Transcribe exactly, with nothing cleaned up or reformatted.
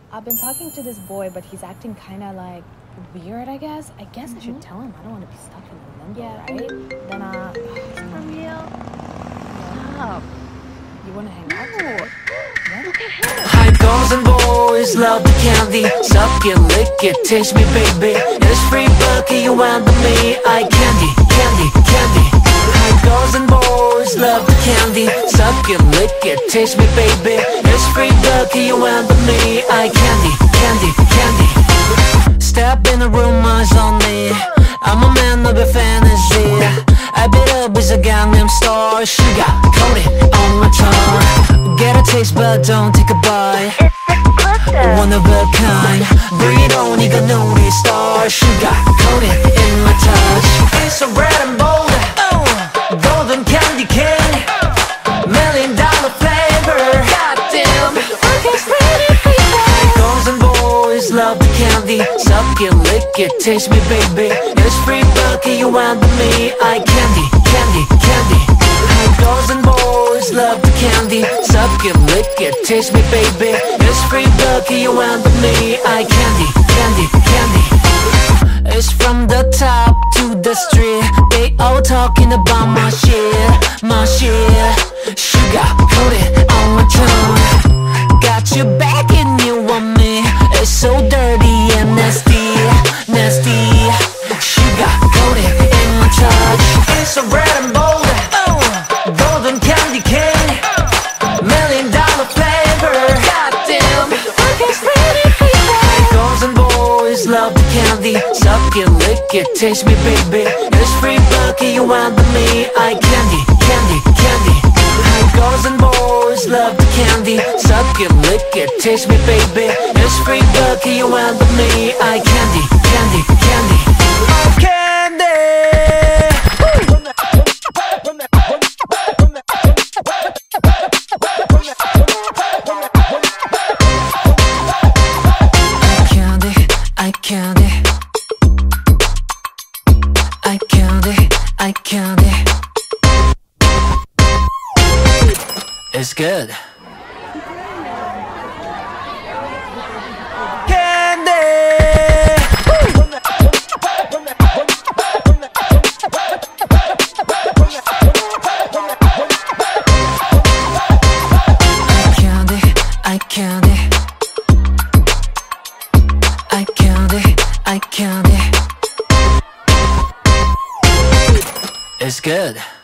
I've been talking to this boy, but he's acting kind of like weird, I guess. I guess mm-hmm. I should tell him. I don't want to be stuck in the limbo, yeah. right? Then, uh... For real? Yeah. Stop. You want to hang out today? High girls and boys love the candy. Suck it, lick it, taste me, baby. It's free bucket, you want me. I candy, candy, candy. High girls and boys love the candy. Suck it, lick it, taste me, baby. It's free bucket, you want me. I candy, candy, candy. Step in the room, eyes on me. I'm a man of a fantasy. I beat up with a Gangnam Star. Sugar coated on my tongue. Get a taste but don't take a bite. One of a kind. Breathe on, you got no star. Sugar coated in my touch. It's so red and bold. Golden candy cane. Million dollar flavor. Goddamn, I can spread it for you. Girls and boys love the candy. Suck it, lick it, taste me, baby. It's free bucket, you want me. I candy, candy, candy. Girls and boys love the candy. Suck it, lick it, taste me, baby. It's free bucket, you want me. I candy, candy, candy. It's from the top to the street. They all talking about my shit, my shit. Sugar coated on my tongue. Got your back and you want me. It's so dirty and nasty, nasty. Sugar coated in my touch. It's so red and bold. Golden candy cane. Million dollar flavor. Goddamn, I can spread it for you. Girls and boys love the candy. Suck it, lick it, taste me, baby. It's free bucket, you want me. I candy, candy, candy. Girls and boys love the candy. Suck it, lick it, taste me, baby. It's free bucket, you want me. I candy, candy, candy. Candy. I candy. I candy. I candy. It's good. Candy. I candy. I candy. I candy. It's good.